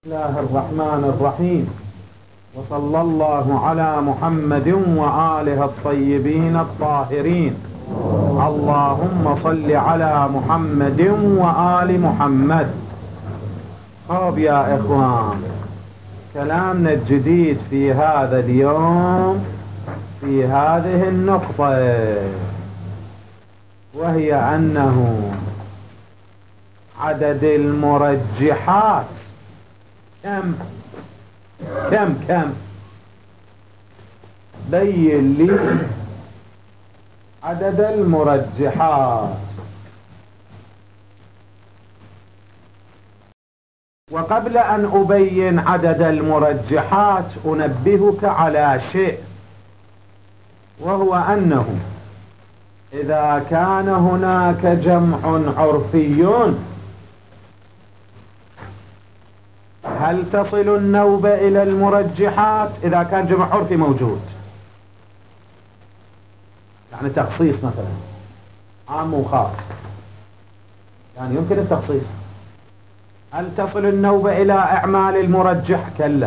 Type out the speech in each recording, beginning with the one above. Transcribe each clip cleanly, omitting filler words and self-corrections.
الله الرحمن الرحيم، وصلى الله على محمد وآله الطيبين الطاهرين. اللهم صل على محمد وآل محمد. طب يا إخوان، كلامنا الجديد في هذا اليوم في هذه النقطة، وهي أنه عدد المرجحات كم بين لي عدد المرجحات. وقبل أن أبين عدد المرجحات أنبهك على شيء، وهو أنه إذا كان هناك جمع عرفي، هل تصل النوبة إلى المرجحات إذا كان جمع عرفي موجود؟ يعني تخصيص مثلا عام وخاص، يعني يمكن التخصيص. هل تصل النوبة إلى إعمال المرجح؟ كلا.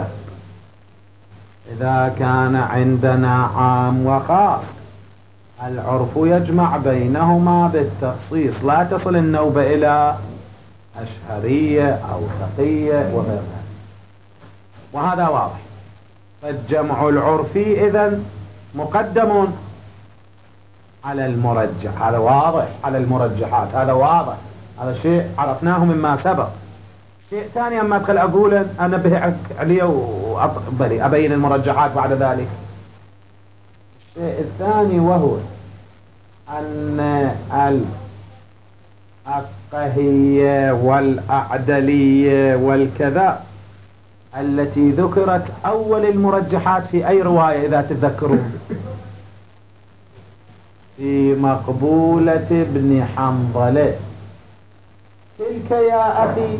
إذا كان عندنا عام وخاص العرف يجمع بينهما بالتخصيص، لا تصل النوبة إلى أشهرية أو ثقية وغيرها، وهذا واضح. فالجمع العرفي إذن مقدم على المرجح، هذا واضح، على المرجحات، هذا واضح، هذا شيء عرفناه مما سبق. شيء ثاني أما أدخل أقول أنبه عليه وأبين أبين المرجحات بعد ذلك. الشيء الثاني وهو أن الأفقهية والأعدلية والكذا التي ذكرت أول المرجحات في أي رواية إذا تتذكرون؟ في مقبولة ابن حنظلة. تلك يا أخي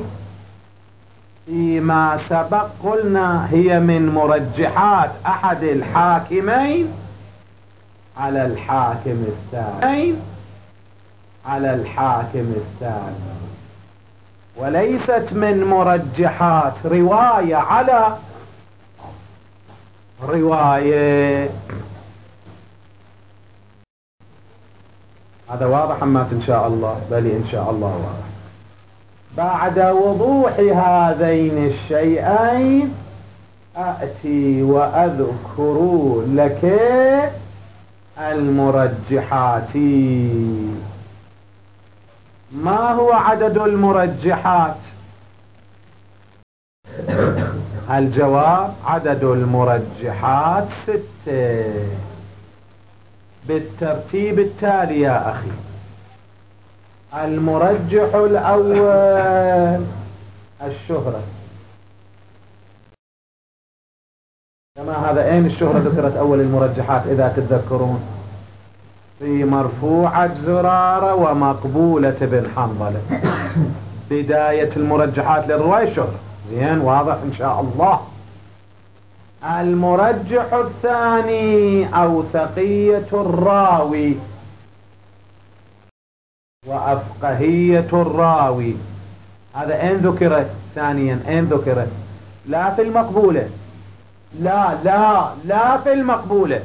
فيما سبق قلنا هي من مرجحات أحد الحاكمين على الحاكم الثاني، وليست من مرجحات رواية على رواية. هذا واضح أمات إن شاء الله؟ بل إن شاء الله واضح. بعد وضوح هذين الشيئين أأتي وأذكر لك المرجحات. ما هو عدد المرجحات؟ الجواب: عدد المرجحات 6 بالترتيب التالي يا أخي. المرجح الأول الشهرة، كما هذا أين الشهرة ذكرت أول المرجحات إذا تتذكرون؟ في مرفوعة زرارة ومقبولة بن حنظلة. بداية المرجحات للرواية شهرة. زين، واضح إن شاء الله. المرجح الثاني أوثقية الراوي وأفقهية الراوي. هذا أين ذكرت؟ ثانيا أين ذكرت؟ لا في المقبولة، لا في المقبولة،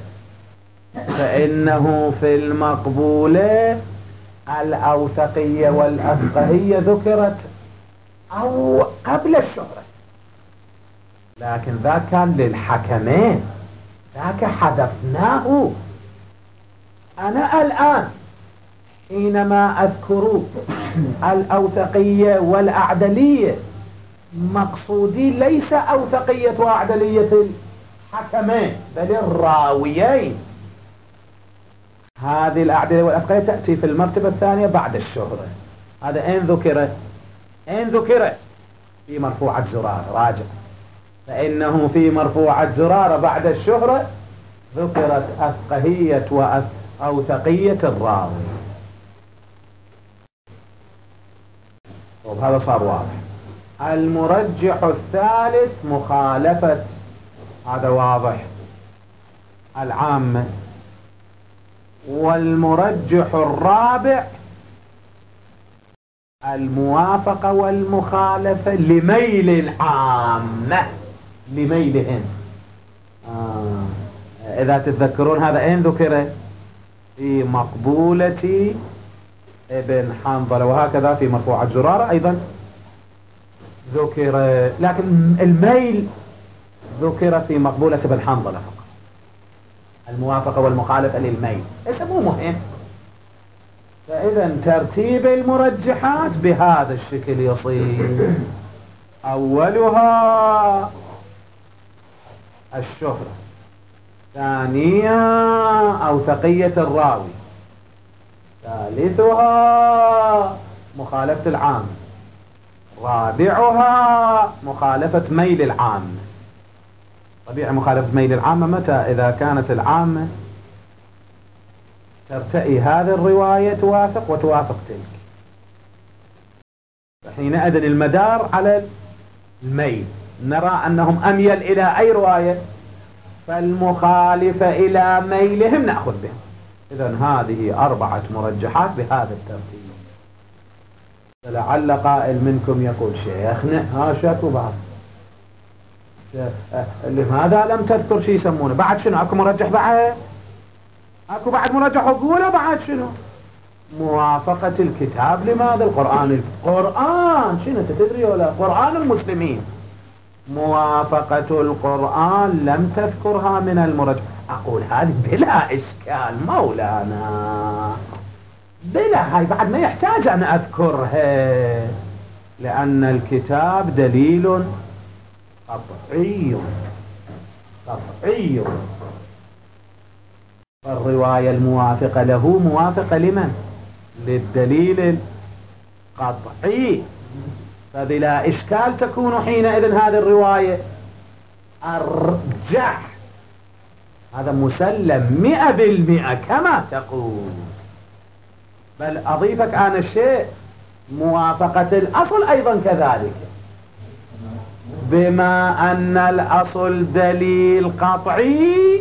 فإنه في المقبولة الأوثقية والأفقهية ذكرت أو قبل الشهرة، لكن ذاك كان للحكمين، ذاك حذفناه. أنا الآن حينما أذكر الأوثقية والأعدلية مقصودي ليس أوثقية وأعدلية الحكمين بل الراويين. هذه الأعدلية والأفقهية تأتي في المرتبة الثانية بعد الشهرة. هذا أين ذكرت؟ في مرفوعة زرارة. راجع، فإنه في مرفوعة زرارة بعد الشهرة ذكرت أفقهية وأوثقية الراوي. وهذا صار واضح. المرجح الثالث مخالفة، هذا واضح، العامة. والمرجح الرابع الموافقة والمخالفة لميل العامة، لميلهم. إذا تتذكرون هذا أين ذكر؟ في مقبولة ابن حنظلة، وهكذا في مرفوعة زرارة أيضا ذكر، لكن الميل ذكر في مقبولة ابن حنظلة فقط. الموافقة والمخالفة للميل ليس مو مهم. فإذا ترتيب المرجحات بهذا الشكل يصير: أولها الشهرة، ثانيا أوثقية الراوي، ثالثها مخالفة العام، رابعها مخالفة ميل العام. طبيعي مخالفة ميل العامة متى؟ إذا كانت العامة ترتئي هذه الرواية توافق وتوافق تلك، فحينئذ المدار على الميل. نرى أنهم أميل إلى أي رواية، فالمخالفة إلى ميلهم نأخذ بهم. إذن هذه 4 مرجحات بهذا الترتيب. فلعل قائل منكم يقول: شيخنا شكو بعض، لماذا لم تذكر شيء يسمونه بعد شنو؟ أكو مرجح بعد؟ أكو بعد مرجح أقوله بعد شنو؟ موافقة الكتاب. لماذا؟ القرآن شنو تدري ولا؟ قرآن المسلمين، موافقة القرآن لم تذكرها من المرجح. أقول هذه بلا إشكال مولانا، بلا، هاي بعد ما يحتاج أن أذكرها، لأن الكتاب دليل قطعي قطعي. فالرواية الموافقة له موافقة لمن؟ للدليل القطعي، فبلا إشكال تكون حينئذ هذه الرواية أرجح. هذا مسلم 100% كما تقول. بل أضيفك أنا الشيء: موافقة الأصل أيضا كذلك، بما أن الأصل دليل قطعي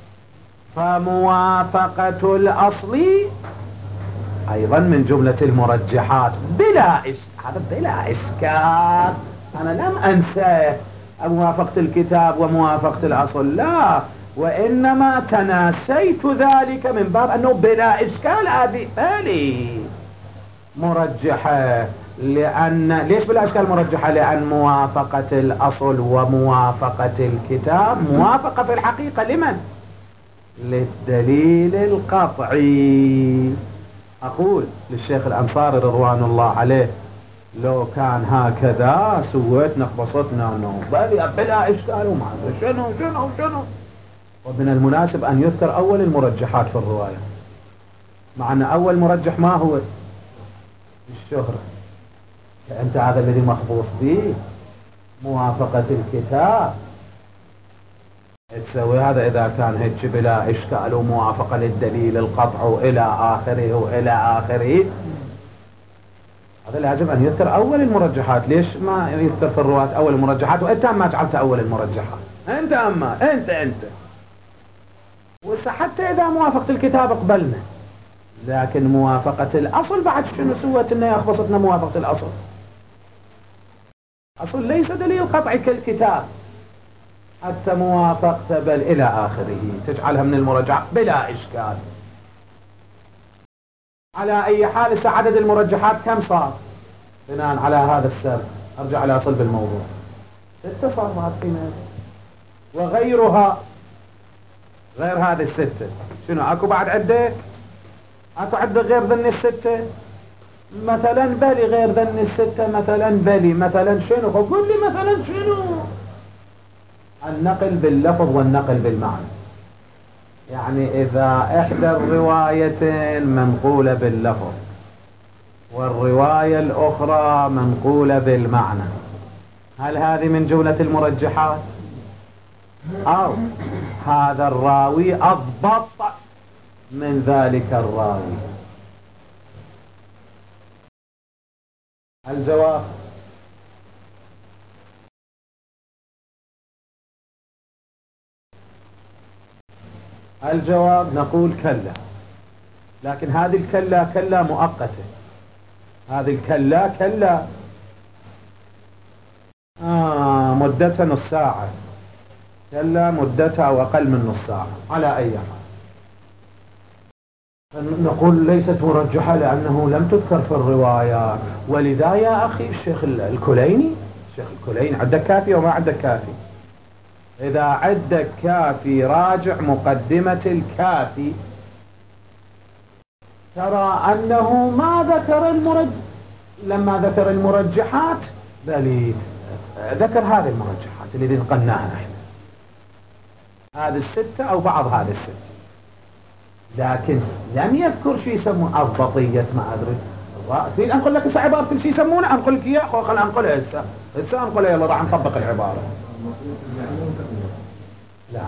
فموافقة الأصل أيضا من جملة المرجحات بلا إشكال. هذا بلا إشكال، أنا لم أنسى موافقة الكتاب وموافقة الأصل، لا، وإنما تناسيت ذلك من باب أنه بلا إشكال هذه بالي مرجحة. ليش بلا إشكال مرجحة؟ لأن موافقة الأصل وموافقة الكتاب موافقة في الحقيقة لمن؟ للدليل القطعي. أقول للشيخ الأنصاري رضوان الله عليه: لو كان هكذا سويتنا خبصتنا أنه بلا إشكال وما شنو. ومن المناسب أن يذكر أول المرجحات في الرواية، مع أن أول مرجح ما هو؟ الشهرة. أنت هذا الذي مخبوص به، موافقة الكتاب تسوي هذا إذا كان هيك بلا إشكال وموافقة للدليل القطع وإلى آخره. هذا لازم أن يذكر أول المرجحات. ليش ما يذكر في الرواة أول المرجحات وأنت ما جعلت أول المرجحات؟ أنت وحتى إذا موافقة الكتاب قبلنا، لكن موافقة الأصل بعد شنو سوت؟ إنه يخبصتنا موافقة الأصل. أصل ليس دليل قطعي كالكتاب، حتى موافقة بل إلى آخره تجعلها من المرجح بلا إشكال. على أي حال عدد المرجحات كم صار بناء على هذا السبب؟ أرجع إلى صلب الموضوع. 6 صار معطينا، وغيرها غير هذه 6 شنو؟ أكو بعد عندك؟ أكو عندك غير ذن 6 مثلا؟ بلي غير ذن 6 مثلا، بلي مثلا شنو؟ قل لي مثلا شنو؟ النقل باللفظ والنقل بالمعنى. يعني إذا إحدى الروايتين منقولة باللفظ والرواية الأخرى منقولة بالمعنى، هل هذه من جملة المرجحات؟ أو هذا الراوي أضبط من ذلك الراوي؟ الجواب نقول كلا، لكن هذه الكلا كلا مؤقتة. هذه الكلا كلا مدتها نص ساعة، كلا مدتها أو أقل من نص ساعة على أي حال. نقول ليست مرجحة لأنه لم تذكر في الروايات، ولذا يا أخي الشيخ الكليني عندك كافي وما عندك كافي؟ إذا عندك كافي راجع مقدمة الكافي ترى أنه ما ذكر لما ذكر المرجحات بل ذكر هذه المرجحات اللي نقلناها نحن، هذه الستة أو بعض هذه الستة، لكن لم يذكر شيء يسمونه أضبطية ما أدري. في أنقل لك هسه عبارة شيء يسمونه، أنقل لك إياه خل أنقلها هسه أنقلها، يلا راح نطبق العبارة. لا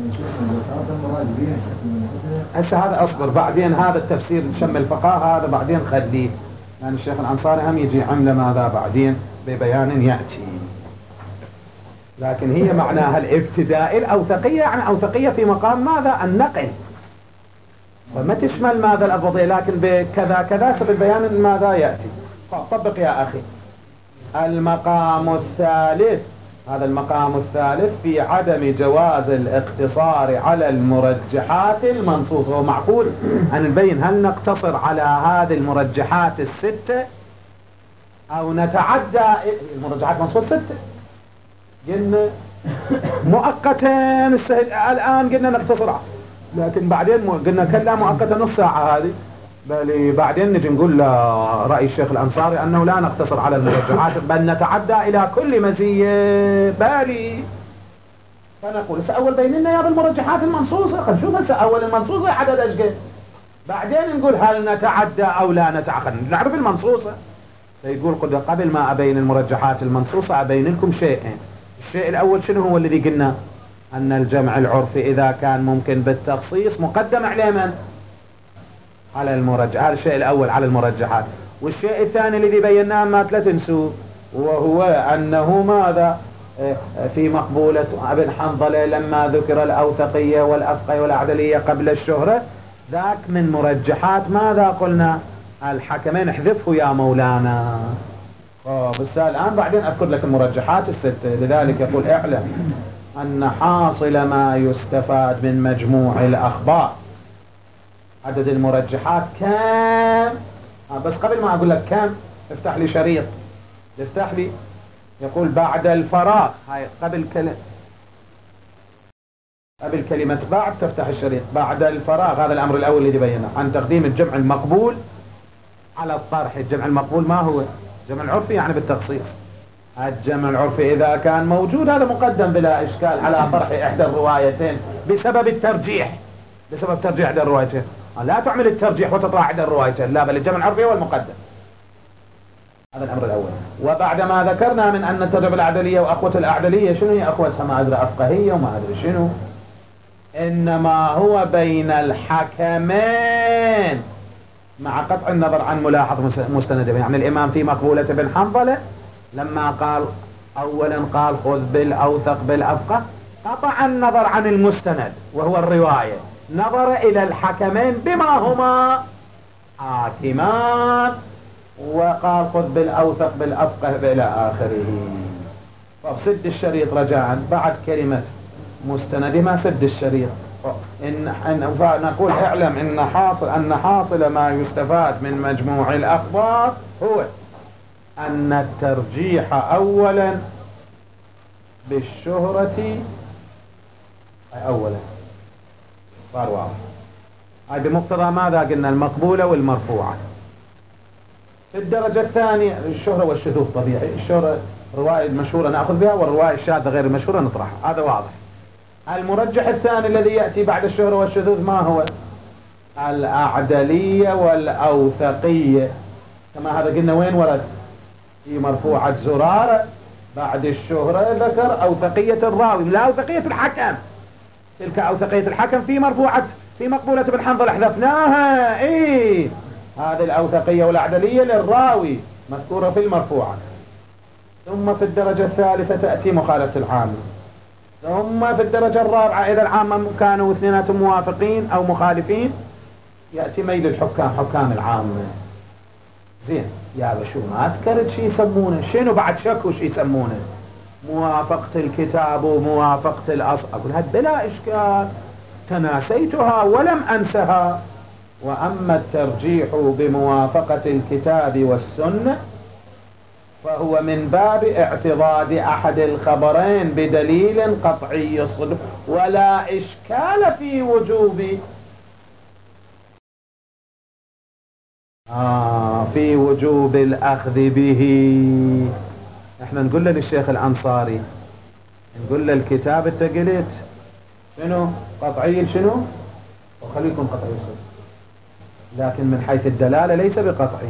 هسه هذا أصبر، بعدين هذا التفسير شم الفقاه هذا بعدين خليه، لأن الشيخ الأنصاري هم يجي عمله ماذا بعدين ببيان يأتي. لكن هي معناها الابتداء الأوثقية، يعني أوثقية في مقام ماذا؟ النقل، فما تشمل ماذا الأضبطية، لكن بكذا كذا بالبيان ماذا يأتي. طبق يا أخي. المقام الثالث، هذا المقام الثالث في عدم جواز الاقتصار على المرجحات المنصوصة. ومعقول أن نبين هل نقتصر على هذه المرجحات الستة أو نتعدى المرجحات المنصوصة ستة. قلنا مؤقتا الآن قلنا نقتصر، لكن بعدين قلنا كلا مؤقتا نص ساعة هذه، بل بعدين نجي نقول رأي الشيخ الأنصاري أنه لا نقتصر على المرجحات بل نتعدى إلى كل مزية بالي. فنقول أول بين لنا يا بالمرجحات المنصوصة، خل نشوف أول المنصوصة عدد أشقى، بعدين نقول هل نتعدى أو لا نتعدى، نعرف المنصوصة. فيقول قبل ما أبين المرجحات المنصوصة أبين لكم شيئين. الشيء الأول شنو هو الذي قلنا؟ أن الجمع العرفي إذا كان ممكن بالتخصيص مقدم عليه من؟ على المرجحات. هذا الشيء الأول على المرجحات. والشيء الثاني الذي بيناه ما لا تنسوا، وهو أنه ماذا في مقبولة ابن حنظلة لما ذكر الأوثقية والأفقية والأعدلية قبل الشهرة، ذاك من مرجحات ماذا قلنا؟ الحكمين. احذفه يا مولانا. بس الآن بعدين أذكر لك المرجحات الستة. لذلك يقول اعلم أن حاصل ما يستفاد من مجموع الأخبار. عدد المرجحات كم؟ بس قبل ما أقول لك كم افتح لي شريط، افتح لي. يقول بعد الفراغ، هاي قبل كلمة بعد تفتح الشريط. بعد الفراغ، هذا الأمر الأول الذي بيناه عن تقديم الجمع المقبول على الطرح. الجمع المقبول ما هو؟ الجمع العرفي يعني بالتخصيص. الجمع العرفي إذا كان موجود هذا مقدم بلا إشكال على طرح إحدى الروايتين بسبب الترجيح، بسبب ترجيح إحدى الروايتين. لا تعمل الترجيح وتطلع إحدى الروايتين، لا، بل الجمع العرفي هو المقدم. هذا الأمر الأول. وبعد ما ذكرنا من أن الترجمة الأعدلية وأخوة الأعدلية شنو هي أخوتها؟ ما أدري أفقهية وما أدري شنو، إنما هو بين الحكمين مع قطع النظر عن ملاحظ مستندين. يعني الإمام في مقبولة بن حنظلة لما قال أولا قال خذ بالأوثق بالأفقه، قطع النظر عن المستند وهو الرواية، نظر إلى الحكمين بما هما حاكمان وقال خذ بالأوثق بالأفقه إلى آخره. فسد الشريط رجاء بعد كلمة مستند، ما سد الشريط. نقول اعلم أن حاصل ما يستفاد من مجموع الأخبار هو أن الترجيح أولا بالشهرة أولا صار واضح. هاي بمقتضى ماذا قلنا؟ المقبولة والمرفوعة. في الدرجة الثانية الشهرة والشذوذ طبيعي. الشهرة رواية المشهورة نأخذ بها، والرواية الشاذة غير المشهورة نطرحها، هذا واضح. المرجح الثاني الذي يأتي بعد الشهرة والشذوذ ما هو؟ الأعدلية والأوثقية. كما هذا قلنا وين ورد؟ في مرفوعة زرارة بعد الشهرة ذكر أوثقية الراوي لا أوثقية الحكم. تلك أوثقية الحكم في مقبولة بن حنظل حذفناها. هذه الأوثقية والأعدلية للراوي مذكورة في المرفوعة. ثم في الدرجة الثالثة تأتي مخالفة العامة. ثم في الدرجة الرابعة إذا العامة كانوا اثنيناتهم موافقين أو مخالفين يأتي ميل الحكام، حكام العامة. زين. يا بشو ما أذكرت شي يسمونه، شنو بعد شكو شي يسمونه؟ موافقة الكتاب وموافقة الأصل. أقول هذا بلا إشكال، تناسيتها ولم أنسها. وأما الترجيح بموافقة الكتاب والسنة فهو من باب اعتضاد أحد الخبرين بدليل قطعي الصدق، ولا إشكال في وجوب الأخذ به. احنا نقول للشيخ الأنصاري، نقول له الكتاب انت قلت شنو قطعي شنو، وخليكم قطعي الصدق، لكن من حيث الدلالة ليس بقطعي.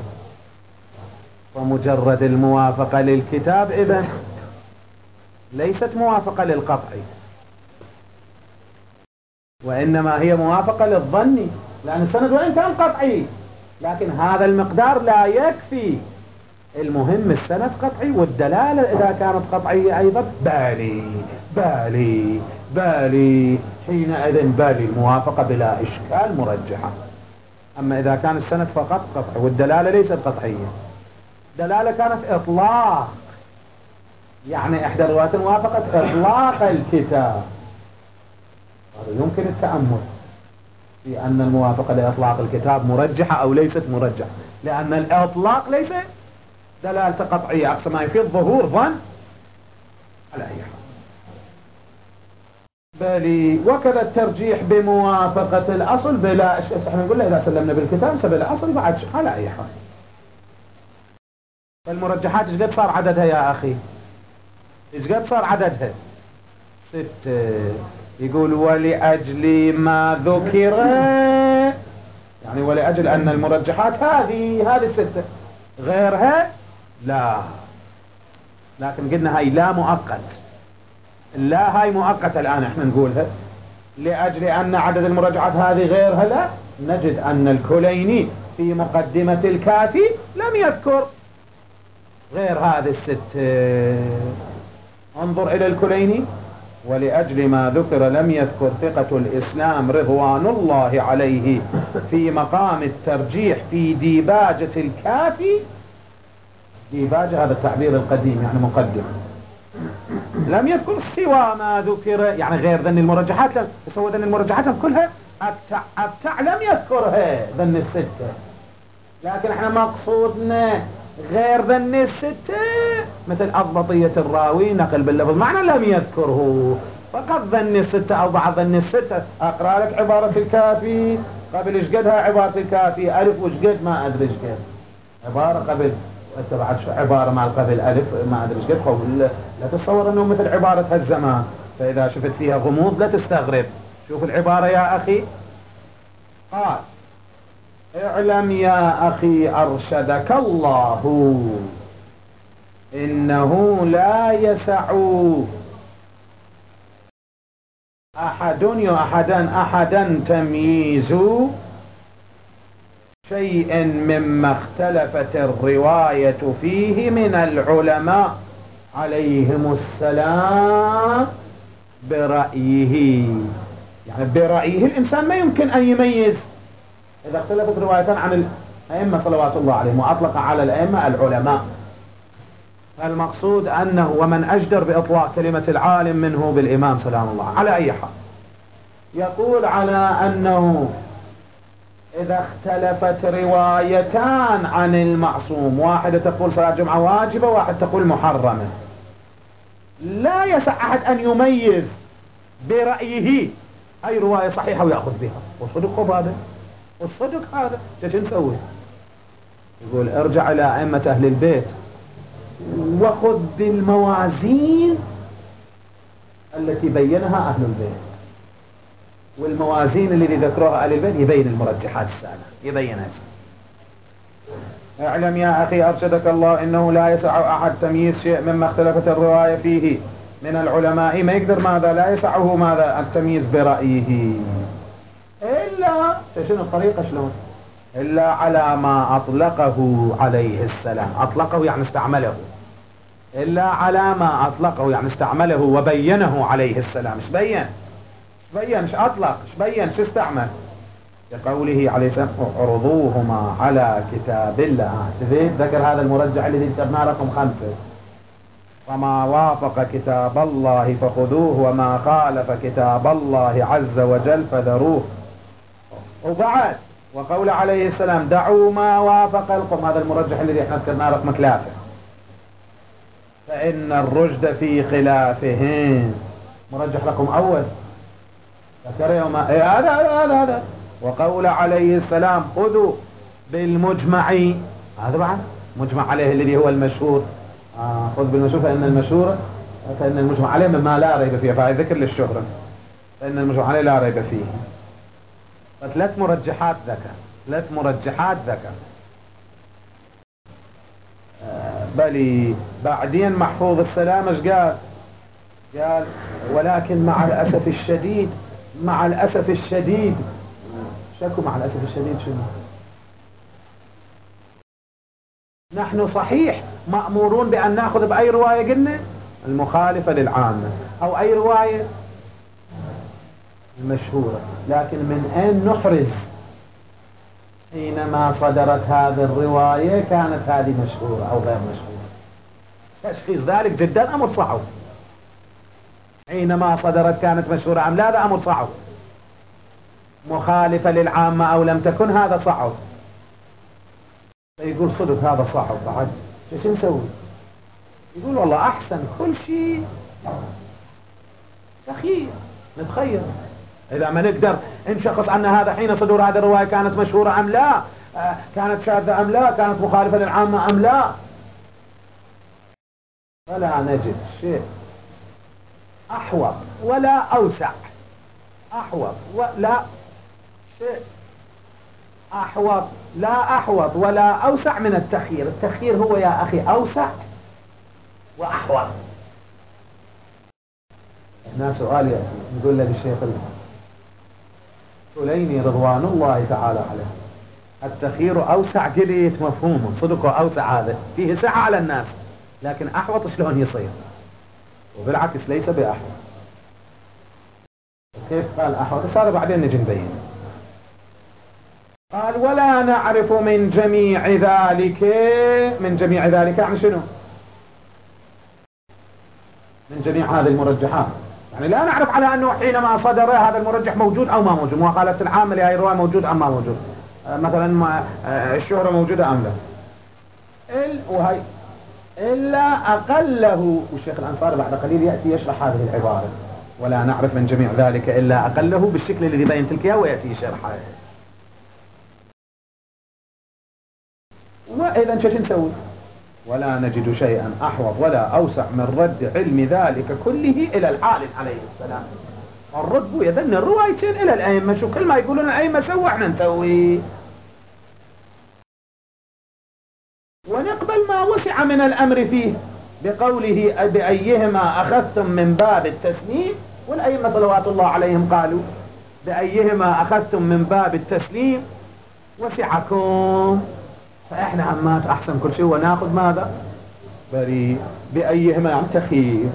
ومجرد الموافقة للكتاب إذن ليست موافقة للقطعي، وإنما هي موافقة للظني، لأن السند وإن كان قطعي لكن هذا المقدار لا يكفي. المهم السند قطعي، والدلالة إذا كانت قطعية أيضا بالي حينئذ بالي الموافقة بلا إشكال مرجحة. أما إذا كان السند فقط قطعي والدلالة ليست قطعية، دلالة كانت إطلاق، يعني إحدى الروايات وافقت إطلاق الكتاب، هذا يمكن التأمل في أن الموافقة لإطلاق الكتاب مرجحة أو ليست مرجحة، لأن الإطلاق ليس دلالة قطعية، أقصى ما يفيد ظهور ظن على أي حال. بل وكذا الترجيح بموافقة الأصل بلا احنا نقول له إذا سلمنا بالكتاب سبب الأصل بعد على أي حال. فالمرجحات ايش قد صار عددها يا أخي؟ ايش قد صار عددها؟ 6. يقول ولأجل ما ذكر، يعني ولأجل أن المرجحات هذه 6، غيرها لا. لكن قلنا هاي لا مؤقت، لا هاي مؤقتة الآن احنا نقولها، لأجل أن عدد المرجحات هذه غيرها لا. نجد أن الكليني في مقدمة الكافي لم يذكر غير هذه 6. انظر إلى الكليني، ولأجل ما ذكر لم يذكر ثقة الإسلام رضوان الله عليه في مقام الترجيح في ديباجة الكافي. ديباجة هذا التعبير القديم يعني مقدم، لم يذكر سوى ما ذكر، يعني غير ذن المرجحات، بس هو ذن المرجحات كلها أبتع لم يذكرها ذن 6، لكن احنا مقصودنا غير ذن 6 مثل أضبطية الراوي نقل باللفظ معنى لم يذكره، فقط ذن 6 أو بعض ذن 6. أقرأ لك عبارة الكافي قبل ايش قدها عبارة الكافي ألف وش قد ما أدري ايش قد عبارة قبل بعد عبارة مع قبل ألف ما أدري ايش قد قول. لا تتصور أنه مثل عبارة هالزمان، فإذا شفت فيها غموض لا تستغرب. شوف العبارة يا أخي، قال اعلم يا أخي أرشدك الله إنه لا يسع أحدا تمييز شيء مما اختلفت الرواية فيه من العلماء عليهم السلام برأيه. يعني برأيه الإنسان ما يمكن أن يميز إذا اختلفت روايتان عن الأئمة صلوات الله عليهم، وأطلق على الأئمة العلماء. المقصود أنه ومن أجدر بإطلاق كلمة العالم منه بالإمام سلام الله على أي حال. يقول على أنه إذا اختلفت روايتان عن المعصوم، واحدة تقول صلاة الجمعة واجبة، واحد تقول محرمة، لا يسع أحد أن يميز برأيه أي رواية صحيحة ويأخذ بها. والصدق هذا، والصدق هذا شو نسوي؟ يقول ارجع إلى أئمة أهل البيت وخذ بالموازين التي بينها أهل البيت، والموازين اللي ذكروها أهل البيت يبين المرجحات السابقة، يبينها. اعلم يا أخي أرشدك الله إنه لا يسع أحد تمييز شيء مما اختلفت الرواية فيه من العلماء، ما يقدر ماذا لا يسعه ماذا التمييز برأيه، إلا شنو الطريقة شلون؟ إلا على ما أطلقه عليه السلام. أطلقه يعني استعمله، إلا على ما أطلقه يعني استعمله وبينه عليه السلام. ايش بين؟ ايش أطلق؟ ايش بين؟ شو استعمل؟ لقوله عليه السلام اعرضوهما على كتاب الله. شفت ذكر هذا المرجح الذي ذكرنا لكم 5. فما وافق كتاب الله فخذوه وما خالف كتاب الله عز وجل فذروه. وبعد وقول عليه السلام دعوا ما وافق القرآن، هذا المرجح الذي احنا ذكرنا رقم 3، فإن الرشد في خلافه. مرجح رقم أول ذكر يوم هذا. وقول عليه السلام خذوا بالمجمع، هذا بعد مجمع عليه الذي هو المشهور. خذ بالمشهور فإن المجمع عليه مما لا ريب فيه، فهذا ذكر للشهرة، فإن المجمع عليه لا ريب فيه. ف3 مرجحات ذكر. بل بعدين محفوظ السلام ايش قال ولكن مع الأسف الشديد شكو مع الأسف الشديد شنو؟ نحن صحيح مأمورون بأن نأخذ بأي رواية قلنا المخالفة للعامة أو أي رواية المشهورة، لكن من أين نحرز؟ حينما صدرت هذه الرواية كانت هذه مشهورة أو غير مشهورة. تشخيص ذلك جدا أمر صعب. حينما صدرت كانت مشهورة أم لا، هذا أمر صعب. مخالفة للعامة أو لم تكن، هذا صعب. يقول صدق هذا صعب، بعد ايش نسوي؟ يقول والله أحسن كل شيء تخير، نتخير إذا ما نقدر نشخص أن هذا حين صدور هذه الرواية كانت مشهورة أم لا، كانت شاذة أم لا، كانت مخالفة للعامة أم لا. فلا نجد شيء أحوط ولا أوسع، أحوط ولا أوسع من التخيير. التخيير هو يا أخي أوسع وأحوط. هنا سؤال يأتي نقول له للشيخ الكليني رضوان الله تعالى عليه، التخيير أوسع قليت مفهومه صدقه أوسع، هذا فيه سعة على الناس، لكن أحوط شلون يصير؟ وبالعكس ليس بأحوط. كيف قال أحوط؟ صار بعدين نجي نبين. قال ولا نعرف من جميع ذلك يعني شنو؟ من جميع هذه المرجحات، يعني لا نعرف على أنه حينما صدر هذا المرجح موجود أو ما موجود، مقالة العامة لهذه الرواية موجود أم ما موجود، مثلا الشهرة موجودة أم لا، إلا أقله. والشيخ الأنصاري بعد قليل يأتي يشرح هذه العبارة، ولا نعرف من جميع ذلك إلا أقله، بالشكل الذي بينت لك إياه ويأتي يشرحه. وإذا شو نسوي؟ ولا نجد شيئا أحوط ولا أوسع من رد علم ذلك كله إلى العالم عليه السلام. الرد يذن الروايتين إلى الأئمة، شو كل ما يقولون الأئمة سووا احنا نسوي، ونقبل ما وسع من الأمر فيه بقوله بأيهما أخذتم من باب التسليم. والأئمة صلوات الله عليهم قالوا بأيهما أخذتم من باب التسليم وسعكم، فإحنا عمات أحسن كل شيء ونأخذ ماذا؟ بريء. بأيهما يعني تخيير.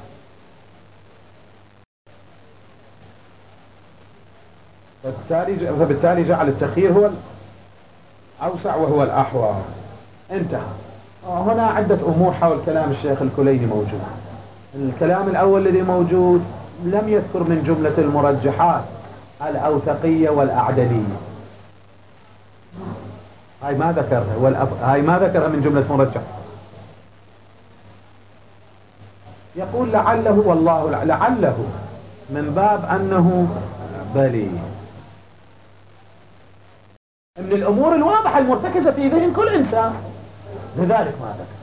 فبالتالي جعل التخيير هو الأوسع وهو الأحوط. انتهى. هنا عدة أمور حول كلام الشيخ الكليني موجود. الكلام الأول الذي موجود لم يذكر من جملة المرجحات الأوثقية والأعدلية، هاي ما ذكرها، هاي ما ذكرها من جملة مرجح. يقول لعله، والله لعله من باب أنه بلي من الأمور الواضحة المرتكزة في ذهن كل إنسان، لذلك ما ذكر.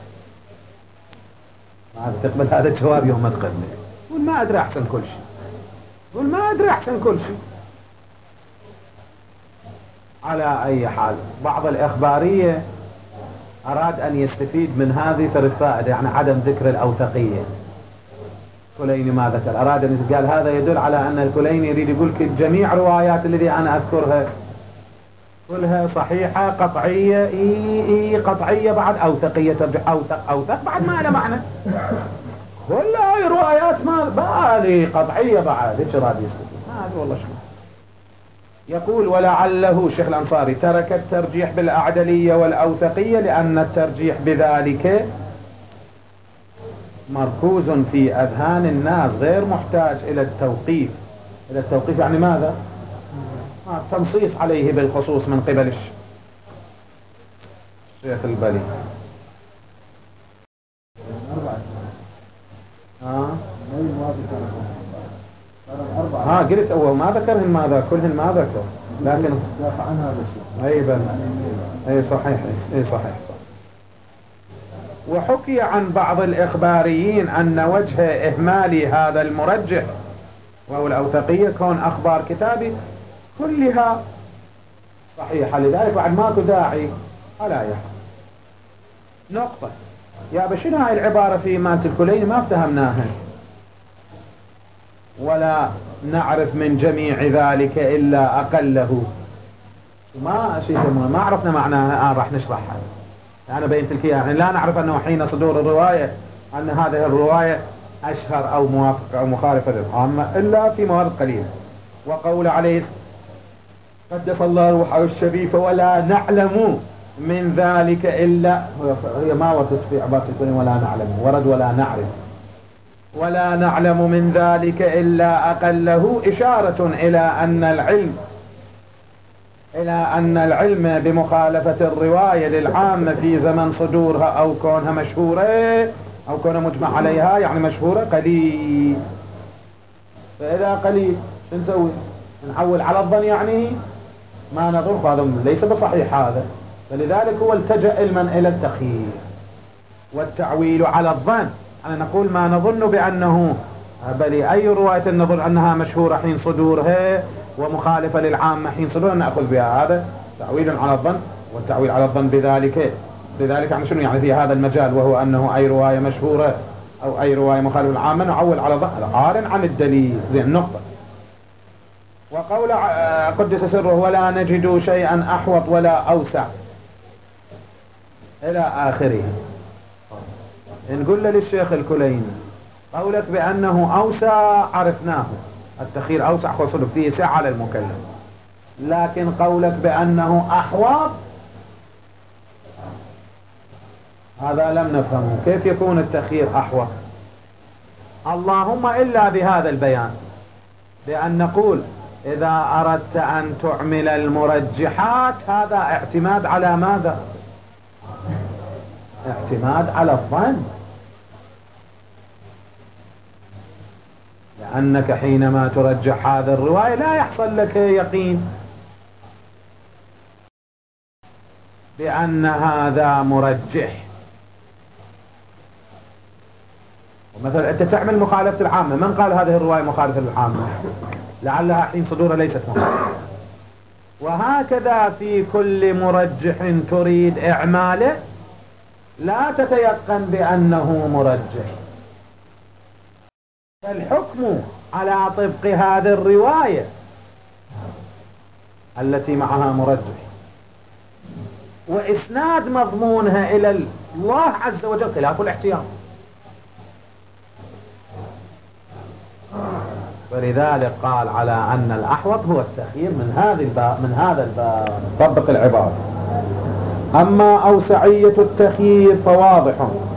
ما تقبل هذا الجواب يوم ما تقبله، قول ما أدري أحسن كل شيء، قول ما أدري أحسن كل شيء. على أي حال بعض الإخبارية أراد أن يستفيد من هذه الفائدة، يعني عدم ذكر الأوثقية. الكليني ما ذكر، أراد أن قال هذا يدل على أن الكليني يريد يقول جميع روايات التي أنا أذكرها كلها صحيحة قطعية، قطعية بعد أوثقية، ترجع أوثق بعد ما له معنى، كلها هاي روايات ما بالي قطعية بعد، ايش راد يستفيد؟ ما أدري والله شو. يقول ولعله الشيخ الأنصاري ترك الترجيح بالأعدلية والأوثقية لأن الترجيح بذلك مركوز في أذهان الناس غير محتاج إلى التوقيف. إلى التوقيف يعني ماذا؟ تنصيص عليه بالخصوص من قبل الشيخ البلي. قلت هو ما ذكرهن ماذا كلهن ما ذكر لكن دافع عن هذا الشيء. اي صحيح. اي صحيح. وحكي عن بعض الإخباريين أن وجه إهمال هذا المرجح وهو الأوثقية كون أخبار كتابي كلها صحيحة، لذلك بعد ماكو داعي ألا يحق. نقطة. يا بشنو هاي العبارة في مالت الكليني ما افتهمناها ولا نعرف من جميع ذلك إلا أقله. ما عرفنا معناها. راح نشرحها. أنا بينت لك إياها. يعني لا نعرف أنه حين صدور الرواية أن هذه الرواية أشهر أو موافقة أو مخالفة للعامة إلا في موارد قليلة. وقول عليه قدس الله روحه الشريف ولا نعلم من ذلك إلا، هي ما وردت في عبارة الكلمة ولا نعلم، ورد ولا نعرف. ولا نعلم من ذلك إلا أقله إشارة إلى أن العلم بمخالفة الرواية للعامة في زمن صدورها أو كونها مشهورة أو كونها مجمع عليها يعني مشهورة قليل. فإذا قليل شو نسوي؟ نحول على الظن يعني ما نظن. هذا ليس بصحيح هذا. فلذلك هو التجأ علما إلى التخيير والتعويل على الظن. أنا نقول ما نظن بأنه بل أي رواية نظن أنها مشهورة حين صدورها ومخالفة للعامة حين صدورها نأخذ بها. هذا تعويل على الظن. والتعويل على الظن بذلك يعني شنو يعني في هذا المجال، وهو أنه أي رواية مشهورة أو أي رواية مخالفة للعامة نعول على الظن عار عن الدليل. زين نقطة. وقول قدس سره ولا نجد شيئا أحوط ولا أوسع إلى آخره. نقول للشيخ الكليني قولك بأنه أوسع عرفناه، التخيير أوسع خصوصا فيه سعة للمكلف، لكن قولك بأنه أحوط هذا لم نفهمه. كيف يكون التخيير أحوط؟ اللهم إلا بهذا البيان، بأن نقول إذا أردت أن تعمل المرجحات هذا اعتماد على ماذا؟ اعتماد على الظن. لأنك حينما ترجح هذه الرواية لا يحصل لك يقين بأن هذا مرجح. ومثلا أنت تعمل مخالفة العامة، من قال هذه الرواية مخالفة للعامة؟ لعلها حين صدورها ليست مخالفة. وهكذا في كل مرجح تريد إعماله لا تتيقن بأنه مرجح. فالحكم على طبق هذه الرواية التي معها مرجح وإسناد مضمونها إلى الله عز وجل خلاف الاحتياط. ولذلك قال على أن الأحوط هو التخيير من هذا الباب طبق العبارة. أما أوسعية التخيير فواضح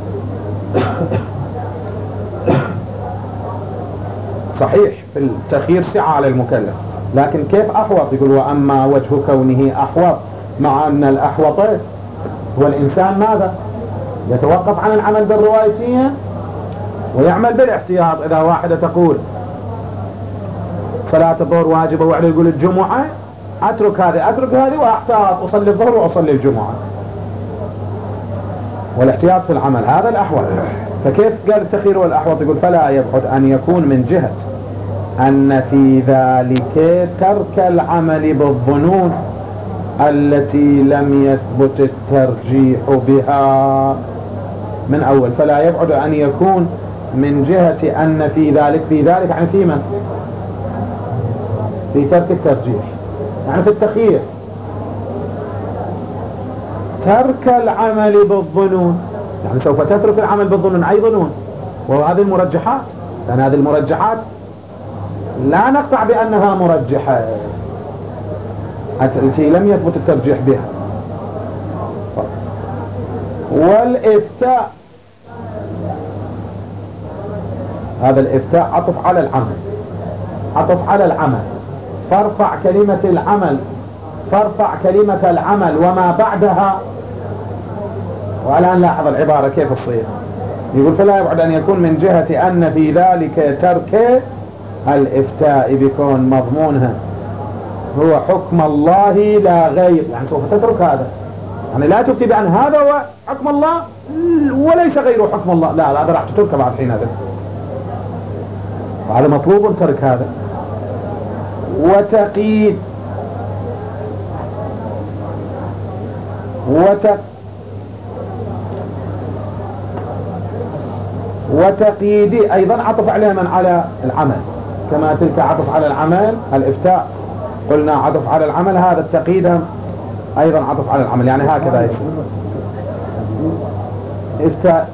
صحيح في التخيير سعة على المكلف، لكن كيف أحوط؟ يقول وأما وجه كونه أحوط مع أن الأحوط هو الإنسان ماذا؟ يتوقف عن العمل بالروايتين ويعمل بالاحتياط. إذا واحدة تقول صلاة الظهر واجبة وعليه يقول الجمعة أترك هذه وأحتاط أصلي الظهر وأصلي الجمعة، والاحتياط في العمل هذا الأحوط. فكيف قال التخيير والأحوط؟ يقول فلا يبعد أن يكون من جهة أن في ذلك ترك العمل بالظنون التي لم يثبت الترجيح بها من أول. فلا يبعد أن يكون من جهة أن في ذلك يعني في من؟ في ترك الترجيح، يعني في التخيير ترك العمل بالظنون، يعني سوف تترك العمل بالظنون. أي ظنون؟ وهذه المرجحات، لأن هذه المرجحات لا نقطع بأنها مرجحة. التي لم يثبت الترجيح بها. والإفتاء، هذا الإفتاء عطف على العمل، عطف على العمل، فارفع كلمة العمل، فارفع كلمة العمل وما بعدها. والآن لاحظ العبارة كيف تصير، يقول فلا يبعد أن يكون من جهة أن في ذلك ترك الإفتاء بكون مضمونها هو حكم الله لا غير، يعني سوف تترك هذا، يعني لا تفتي بأن هذا هو حكم الله وليس غيره حكم الله، لا هذا راح تترك بعد حين هذا، وهذا مطلوب ترك هذا. وتقييد، وتقييدي أيضا عطف عليه من على العمل، كما تلك عطف على العمل الإفتاء قلنا عطف على العمل، هذا التقييد أيضا عطف على العمل، يعني هكذا يصير إفتاء.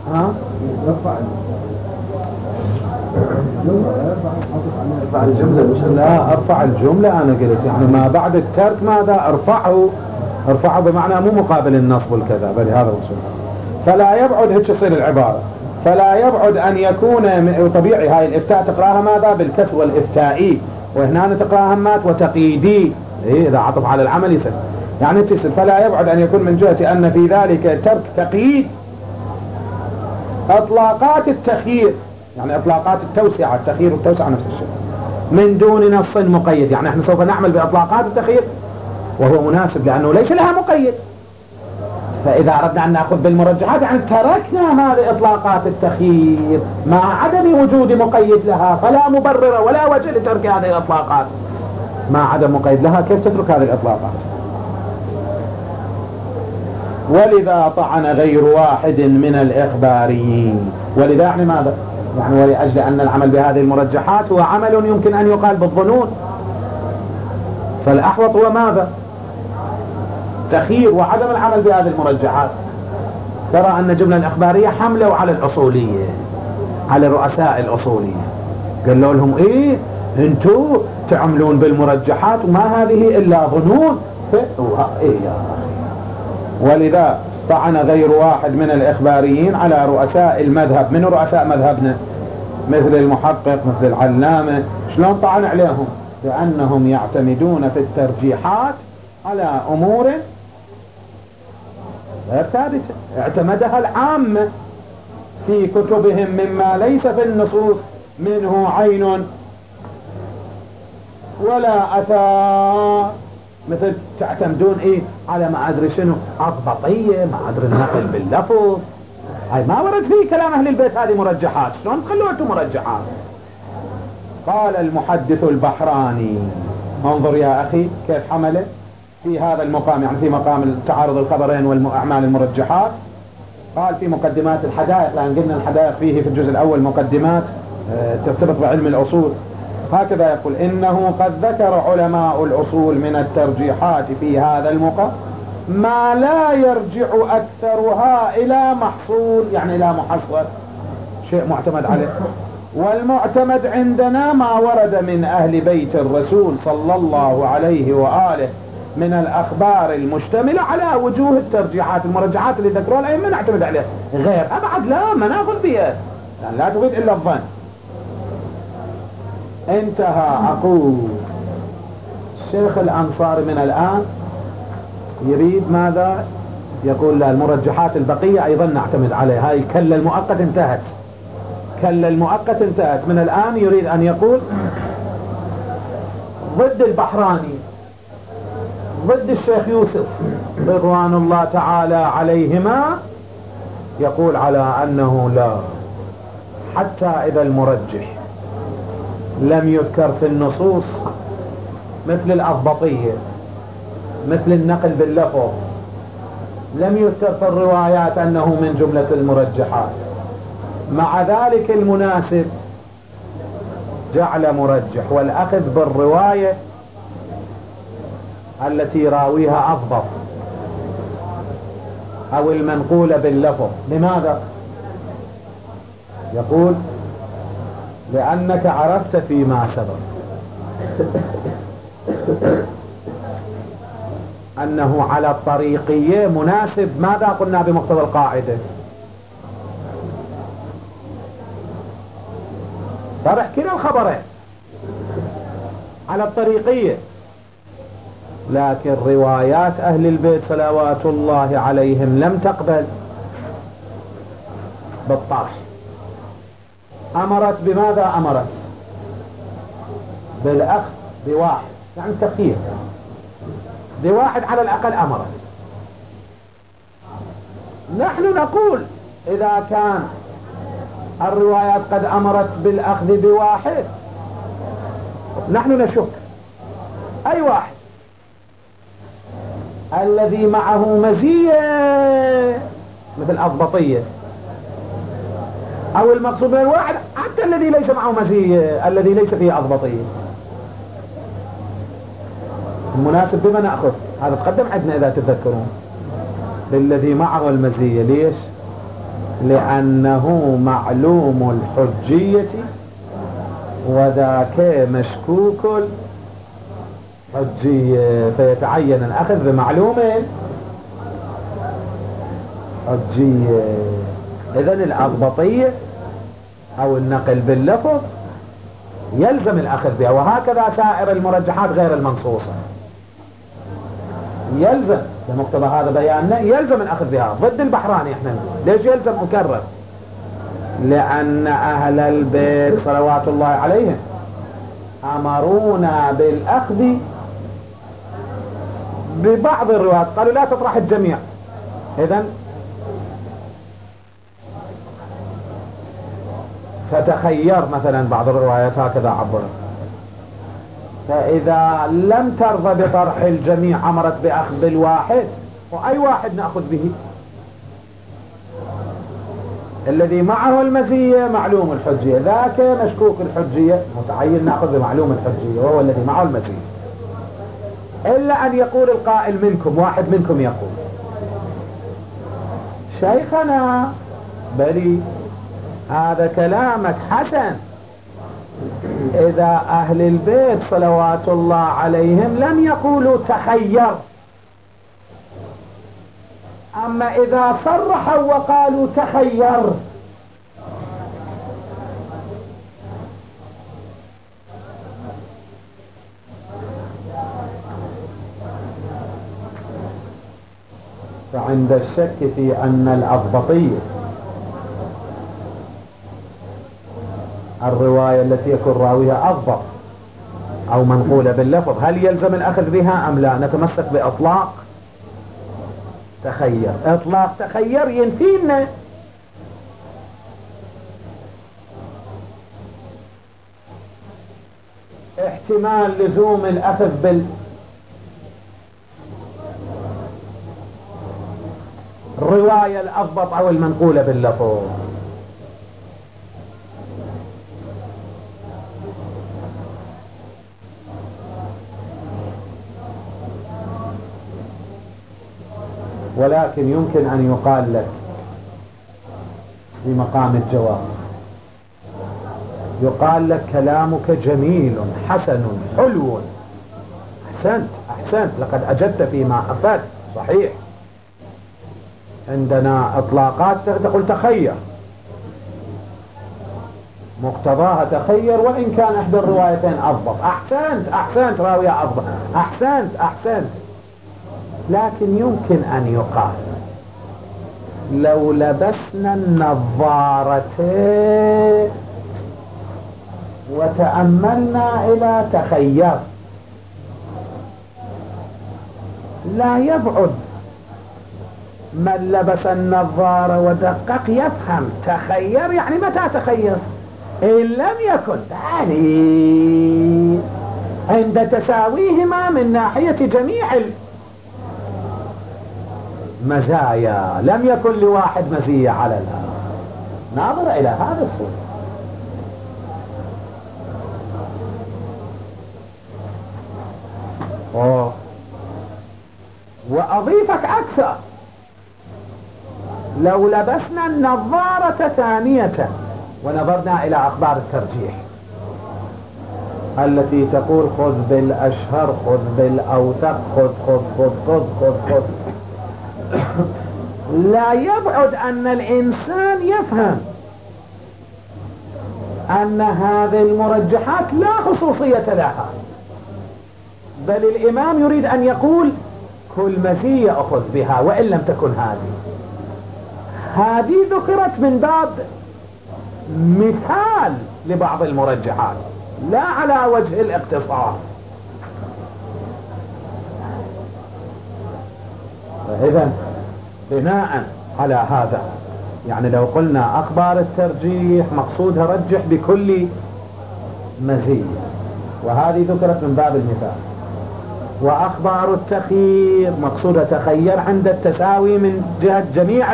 ارفع الجملة، لا ارفع الجملة أنا قلت يعني ما بعد الترك ماذا ارفعه بمعنى مو مقابل النصب والكذا، بل هذا وصول. فلا يبعد، هيك تصير العبارة، فلا يبعد أن يكون طبيعي هاي الإفتاء تقراها ماذا بالكسر والإفتائي، وهنا تقراها مات وتقييدي، إيه إذا عطف على العمل يصير يعني تصير فلا يبعد أن يكون من جهة أن في ذلك ترك تقييد إطلاقات التخيير، يعني إطلاقات التوسعة، التخيير والتوسعة نفس الشيء، من دون نص مقيد. يعني احنا سوف نعمل بإطلاقات التخيير وهو مناسب لأنه ليس لها مقيد، فإذا أردنا أن نأخذ بالمرجحات يعني تركنا هذه إطلاقات التخيير مع عدم وجود مقيد لها، فلا مبرر ولا وجه لترك هذه الإطلاقات مع عدم مقيد لها. كيف تترك هذه الإطلاقات؟ ولذا طعن غير واحد من الإخباريين، ولذا يعني ماذا؟ يعني ولأجل أن العمل بهذه المرجحات هو عمل يمكن أن يقال بالظنون، فالأحوط هو ماذا؟ تخيير وعدم العمل بهذه المرجحات. ترى أن الجملة الإخبارية حملوا على الأصولية، على رؤساء الأصولية، قالوا لهم إيه أنتوا تعملون بالمرجحات وما هذه إلا ظنون، إيه يا أخي. ولذا طعن غير واحد من الإخباريين على رؤساء المذهب، من رؤساء مذهبنا مثل المحقق مثل العلامة، شلون طعن عليهم؟ لأنهم يعتمدون في الترجيحات على أمور غير ثابتة اعتمدها العامة في كتبهم مما ليس في النصوص منه عين ولا أثار، مثل تعتمدون إيه على ما أدري شنو أضبطية، ما أدري النقل باللفظ، هاي ما ورد فيه كلام أهل البيت، هذه مرجحات، شلون تخلوها أنتم مرجحات؟ قال المحدث البحراني، انظر يا أخي كيف حمله في هذا المقام، يعني في مقام تعارض الخبرين والأعمال المرجحات. قال في مقدمات الحدائق، لأن قلنا الحدائق فيه في الجزء الأول مقدمات ترتبط بعلم الأصول، هكذا يقول إنه قد ذكر علماء الأصول من الترجيحات في هذا المقام ما لا يرجع أكثرها إلى محصول، يعني إلى محصول شيء معتمد عليه. والمعتمد عندنا ما ورد من أهل بيت الرسول صلى الله عليه وآله من الأخبار المشتملة على وجوه الترجيحات، المرجحات اللي ذكروها الأئمة نعتمد عليها، غير أبعد لا ما ناخذ بها، يعني لا تريد إلا الظن. انتهى عقول الشيخ الأنصاري من الآن يريد ماذا؟ يقول لا، المرجحات البقية أيضا نعتمد عليها، هاي كل المؤقت انتهت، كل المؤقت انتهت، من الآن يريد أن يقول ضد البحراني، ضد الشيخ يوسف رضوان الله تعالى عليهما، يقول على أنه لا، حتى إذا المرجح لم يذكر في النصوص مثل الأضبطية مثل النقل باللفظ، لم يذكر في الروايات أنه من جملة المرجحات، مع ذلك المناسب جعل مرجح والأخذ بالرواية التي راويها أضبط أو المنقولة باللفظ. لماذا؟ يقول لأنك عرفت فيما سبق أنه على الطريقية مناسب. ماذا قلنا بمقتضى القاعدة؟ طرح كلا الخبرين على الطريقية، لكن روايات أهل البيت صلوات الله عليهم لم تقبل بالطرح. أمرت بماذا؟ أمرت بالأخذ بواحد، يعني تخيير بواحد على الأقل أمرت. نحن نقول إذا كان الروايات قد أمرت بالأخذ بواحد، نحن نشك أي واحد الذي معه مزية مثل أضبطية، أو المقصود بالواحد حتى الذي ليس معه مزية، الذي ليس فيه أضبطية. المناسب بما نأخذ هذا تقدم عندنا إذا تذكرون بالذي معه المزية. ليش؟ لأنه معلوم الحجية وذاك مشكوك الحجية، فيتعين الأخذ بمعلوم حجية. إذن الأضبطية أو النقل باللفظ يلزم الأخذ بها، وهكذا سائر المرجحات غير المنصوصة يلزم بمقتضى هذا بياننا يلزم الأخذ بها. ضد البحراني احنا ليش يلزم؟ مكرر لأن أهل البيت صلوات الله عليهم أمرونا بالأخذ ببعض الروايات، قالوا لا تطرح الجميع. إذن فتخير مثلا بعض الروايات هكذا عبرت. فإذا لم ترضى بطرح الجميع أمرت بأخذ الواحد، وأي واحد نأخذ به؟ الذي معه المزية معلوم الحجية، ذاك مشكوك الحجية متعين نأخذ بمعلوم الحجية وهو الذي معه المزية. إلا أن يقول القائل منكم، واحد منكم يقول شيخنا بلي هذا كلامك حسن إذا أهل البيت صلوات الله عليهم لم يقولوا تخير، أما إذا صرحوا وقالوا تخير فعند الشك في أن الأضبطية الرواية التي يكون راويها أضبط أو منقولة باللفظ هل يلزم الأخذ بها أم لا؟ نتمسك بإطلاق تخير. إطلاق تخير ينفينا احتمال لزوم الأخذ بالرواية الأضبط أو المنقولة باللفظ. ولكن يمكن أن يقال لك في مقام الجواب، يقال لك كلامك جميل حسن حلو، أحسنت لقد أجدت فيما أفاد، صحيح عندنا إطلاقات تقول تخير مقتضاها تخير وإن كان إحدى الروايتين أضبط. أحسنت راوية أضبط، أحسنت. لكن يمكن أن يقال لو لبسنا النظارة وتأملنا إلى تخير لا يبعد من لبس النظارة ودقق يفهم تخير يعني متى تخير؟ إن لم يكن يعني عند تساويهما من ناحية جميع مزايا، لم يكن لواحد مزية على الآخر. ناظر إلى هذا الصورة. وأضيفك أكثر، لو لبسنا النظارة ثانية ونظرنا إلى أخبار الترجيح التي تقول خذ بالأشهر، خذ بالأوثق، خذ خذ خذ خذ خذ خذ. لا يبعد أن الإنسان يفهم أن هذه المرجحات لا خصوصية لها، بل الإمام يريد أن يقول كل مزية أخذ بها وإن لم تكن هذه ذكرت من باب مثال لبعض المرجحات لا على وجه الاقتصار. فإذا بناء على هذا يعني لو قلنا أخبار الترجيح مقصودها رجح بكل مزية، وهذه ذكرت من باب المثال. وأخبار التخيير مقصودها تخير عند التساوي من جهة جميع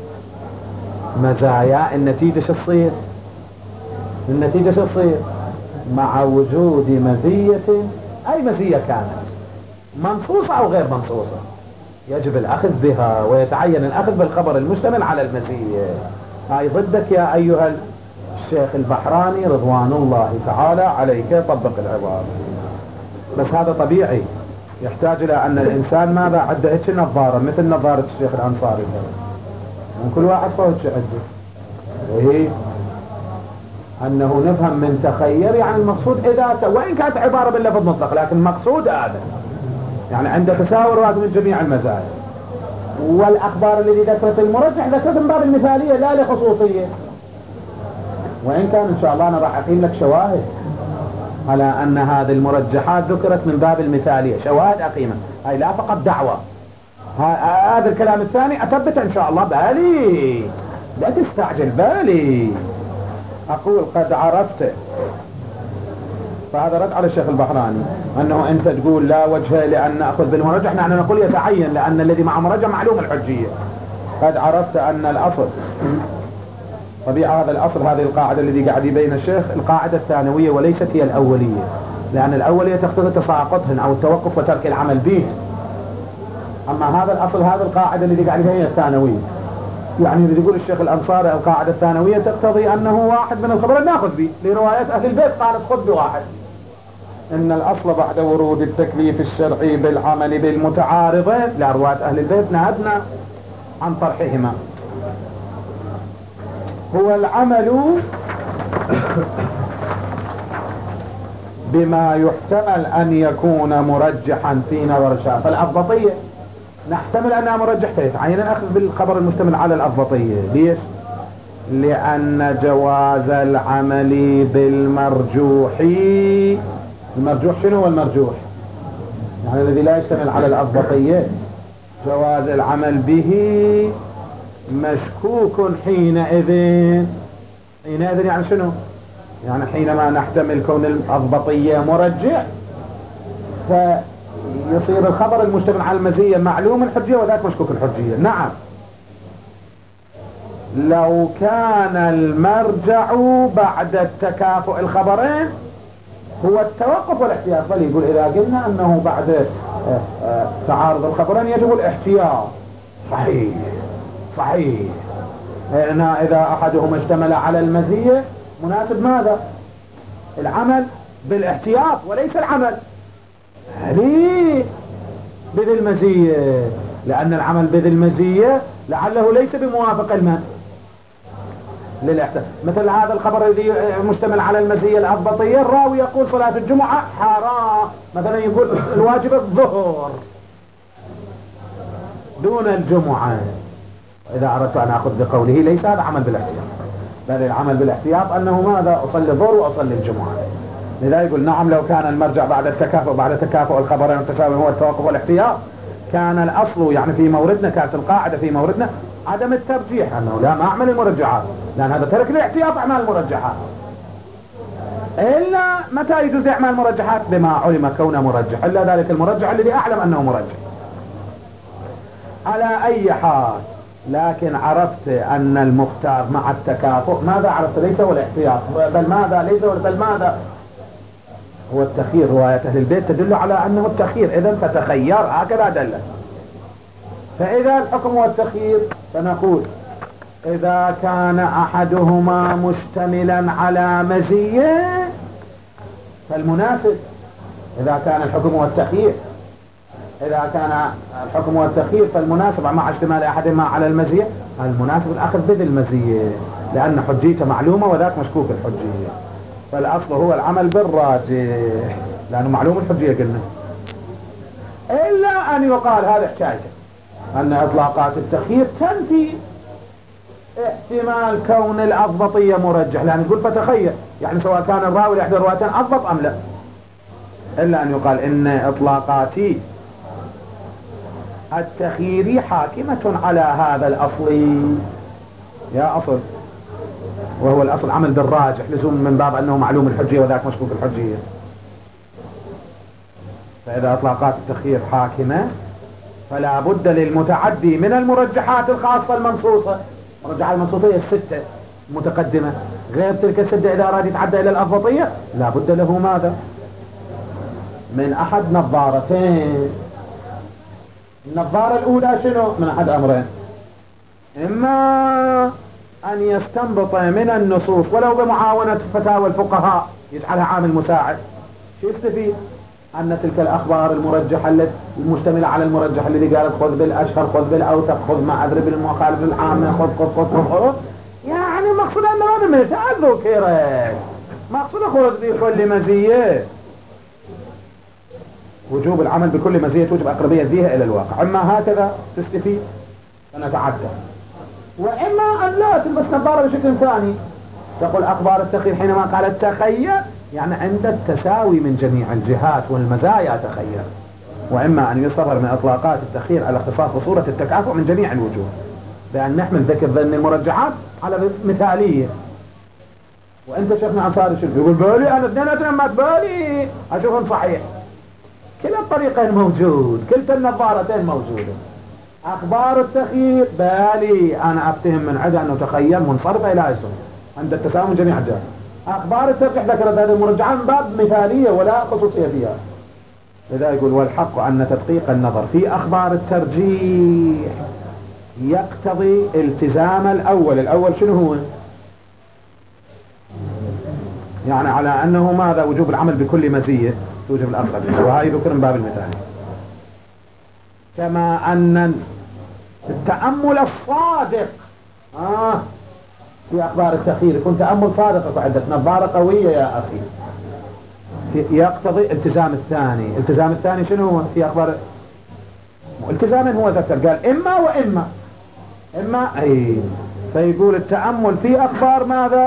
مزايا النتيجة شصير، النتيجة شصير مع وجود مزية، أي مزية كانت منصوصة أو غير منصوصة يجب الأخذ بها، ويتعين الأخذ بالخبر المشتمل على المزية. هاي ضدك يا أيها الشيخ البحراني رضوان الله تعالى عليك، طبق العبارة. بس هذا طبيعي، يحتاج إلى أن الإنسان ماذا عنده هيك نظارة مثل نظارة الشيخ الأنصاري، من كل واحد فوق عنده، وهي أنه نفهم من تخير يعني المقصود إذا وإن كانت عبارة باللفظ مطلق، لكن المقصود هذا يعني عند تساوي رواد من جميع المزايا. والأخبار التي ذكرت المرجح ذكرت من باب المثالية لا لخصوصية، وإن كان إن شاء الله أنا راح أقيم لك شواهد على أن هذه المرجحات ذكرت من باب المثالية، شواهد أقيمة، هاي لا فقط دعوة. هذا الكلام الثاني أثبت إن شاء الله، بالي لا تستعجل، بالي أقول قد عرفت. فهذا رد على الشيخ البحراني أنه أنت تقول لا وجه لأن نأخذ بالمرجح، نحن نقول يتعين لأن الذي مع مرجح معلوم الحجية. قد عرفت أن الأصل طبيعة هذا الأصل، هذه القاعدة الذي قاعد يبين الشيخ القاعدة الثانوية وليست هي الأولية، لأن الأولية تقتضي تساقطهن أو التوقف وترك العمل به. أما هذا الأصل، هذا القاعدة الذي قاعد يبين الثانوية، يعني اللي يقول الشيخ الأنصاري القاعدة الثانوية تقتضي أنه واحد من الخبر نأخذ به، لروايات أهل البيت قالت خذ بواحد. إن الأصل بعد ورود التكليف الشرعي بالعمل بالمتعارضين، لا روايات أهل البيت نهدنا عن طرحهما، هو العمل بما يحتمل أن يكون مرجحا في نظر الشافعي. فالأضبطية نحتمل أنها مرجح، فيتعين الأخذ بالخبر المشتمل على الأضبطية. ليش؟ لأن جواز العمل بالمرجوح، المرجوح شنو هو المرجوح؟ يعني الذي لا يشتمل على الأضبطية، جواز العمل به مشكوك حينئذ. حينئذ يعني شنو؟ يعني حينما نحتمل كون الأضبطية مرجح فيصير الخبر المشتمل على المزية معلوم الحجية وذاك مشكوك الحجية. نعم، لو كان المرجع بعد التكافؤ الخبرين هو التوقف والاحتياط، بل يقول إذا قلنا أنه بعد تعارض الخبرين يجب الاحتياط، صحيح صحيح، هنا إذا أحدهما اشتمل على المزية مناسب ماذا؟ العمل بالاحتياط وليس العمل ليه بذي المزية، لأن العمل بذي المزية لعله ليس بموافق المن للاحتياط. مثل هذا الخبر الذي مشتمل على المزية الأضبطية، الراوي يقول صلاة الجمعة حرام، مثلا يقول الواجب الظهر دون الجمعة، إذا أردت أن أخذ بقوله ليس هذا عمل بالاحتياط، بل العمل بالاحتياط أنه ماذا؟ أصلي الظهر وأصلي الجمعة. لذا يقول نعم، لو كان المرجع بعد التكافؤ، بعد تكافؤ الخبرين والتساوي هو التوقف والاحتياط، كان الأصل يعني في موردنا، كانت القاعدة في موردنا عدم الترجيح، أنه لا ما أعمل المرجحات، لأن هذا ترك الاحتياط أعمال المرجحات. إلا متى يجوز إعمال المرجحات؟ بما علم كونه مرجح، إلا ذلك المرجح الذي أعلم أنه مرجح. على أي حال، لكن عرفت أن المختار مع التكافؤ، ماذا عرفت؟ ليس هو الاحتياط، بل ماذا؟ ليس هو، بل ماذا؟ هو التخيير. رواية أهل البيت تدل على أنه التخيير، إذن فتخير، هكذا دلت. فإذا الحكم هو التخيير فنقول إذا كان أحدهما مشتملا على مزية فالمناسب إذا كان الحكم والتخيير، إذا كان الحكم والتخيير فالمناسب مع اشتمال أحدهما على المزية المناسب الأخذ بذي المزية، لأن حجيته معلومة وذاك مشكوك الحجية، فالأصل هو العمل بالراجح لأنه معلوم الحجية قلنا. إلا أن يقال هذا حكايته أن إطلاقات التخيير تنفي احتمال كون الأضبطية مرجح، لأن يقول فتخير يعني سواء كان الراوي لإحدى الروايتين أضبط أم لا. إلا أن يقال إن إطلاقاتي التخييري حاكمة على هذا الأصل، يا أصل وهو الأصل عمل بالراجح لزوم من باب أنه معلوم الحجية وذاك مشكوك الحجية. فإذا إطلاقات التخيير حاكمة فلا بد للمتعدي من المرجحات الخاصة المنصوصة. المرجحات المنصوصية الستة متقدمة، غير تلك الستة إذا أراد يتعدى إلى الأضبطية لا بد له ماذا؟ من أحد نظارتين. النظارة الأولى شنو؟ من أحد أمرين، إما أن يستنبط من النصوص ولو بمعاونة فتاوى الفقهاء يجعلها عامل مساعد. شو يستفيد؟ أن تلك الأخبار المرجحة المشتملة على المرجح الذي قالت خذ بالأشهر خذ بالأوثق خذ ما أدري بالمخالف العامة خذ يعني مقصود أنه هذا مثال ذكرت، مقصود خذ بكل مزية. وجوب العمل بكل مزية توجب أقربية ذيها إلى الواقع، أما هكذا تستفيد فنتعدى، وإما أن لا تلبس نظارة بشكل ثاني. تقول أخبار التخيير حينما قالت تخير يعني عند التساوي من جميع الجهات والمزايا تخير، وإما أن يصبر من إطلاقات التخيير على اختصاص بصورة التكافؤ من جميع الوجوه، بأن نحمل ذكر ذن المرجحات على مثالية. وأنت شيخنا أنصاري شو يقول بالي أنا اثنين ما تبالي أشوفهم صحيح. كلا الطريقين موجود، كلتا النظارتين موجودة. أخبار التخيير بالي أنا أفتهم من عدة أنه تخير منصرفة إلى اسم عند التساوي من جميع الجهات. أخبار الترجيح ذكرت هذه المرجعات من باب مثالية ولا خصوصية فيها. لذا يقول والحق أن تدقيق النظر في أخبار الترجيح يقتضي التزام الأول شنو هو؟ يعني على أنه ماذا؟ وجوب العمل بكل مزية توجب الأقرب، وهذه ذكر من باب المثالي. كما أن التأمل الصادق في أخبار التخيير يكون تأمل صادق وعندك نظارة قوية يا أخي يقتضي التزام الثاني. التزام الثاني شنو هو في أخبار التزام؟ هو ذكر قال إما وإما أي، فيقول التأمل في أخبار ماذا؟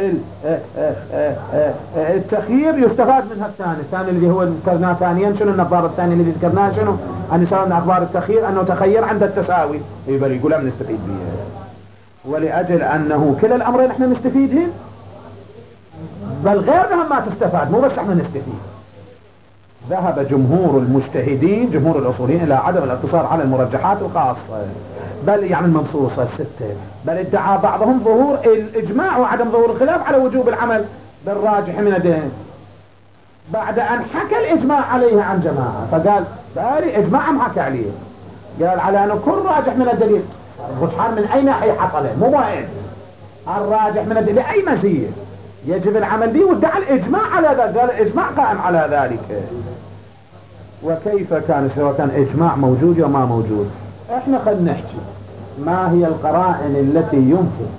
التخيير يستفاد منها الثاني الذي هو ذكرناه ثانيا. شنو النظارة الثانية الذي ذكرناه شنو؟ أن يساوي من أخبار التخيير أنه تخير عند التساوي، يقول لا نستفيد بها. ولأجل أنه كلا الأمرين احنا نستفيدهم بل غيرهم ما تستفاد، مو بس احنا نستفيد. ذهب جمهور المجتهدين جمهور الأصوليين إلى عدم الاقتصار على المرجحات الخاصة بل يعني المنصوصة الستة، بل ادعى بعضهم ظهور الإجماع وعدم ظهور الخلاف على وجوب العمل بالراجح من الدين بعد أن حكى الإجماع عليه عن جماعة. فقال بالي إجماعهم حكى عليه، قال على أنه كل راجح من الدليل الرجحان من أي ناحية حصله مو وين الراجح من الدليل لأي مزية يجب العمل به، وادعى الإجماع على ذلك، قال الإجماع قائم على ذلك. وكيف كان سواء كان إجماع موجود وما موجود؟ احنا خلينا نحكي ما هي القرائن التي يمكن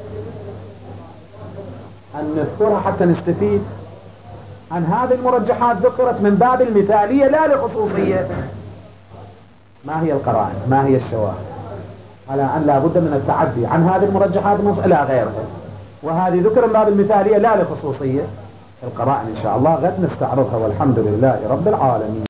أن نذكرها حتى نستفيد عن هذه المرجحات ذكرت من باب المثالية لا لخصوصية. ما هي القرائن؟ ما هي الشواهد على أن لا بد من التعدي عن هذه المرجحات إلى غيرها؟ وهذه ذكر من باب المثالية لا لخصوصية. القرائن إن شاء الله غد نستعرضها، والحمد لله رب العالمين.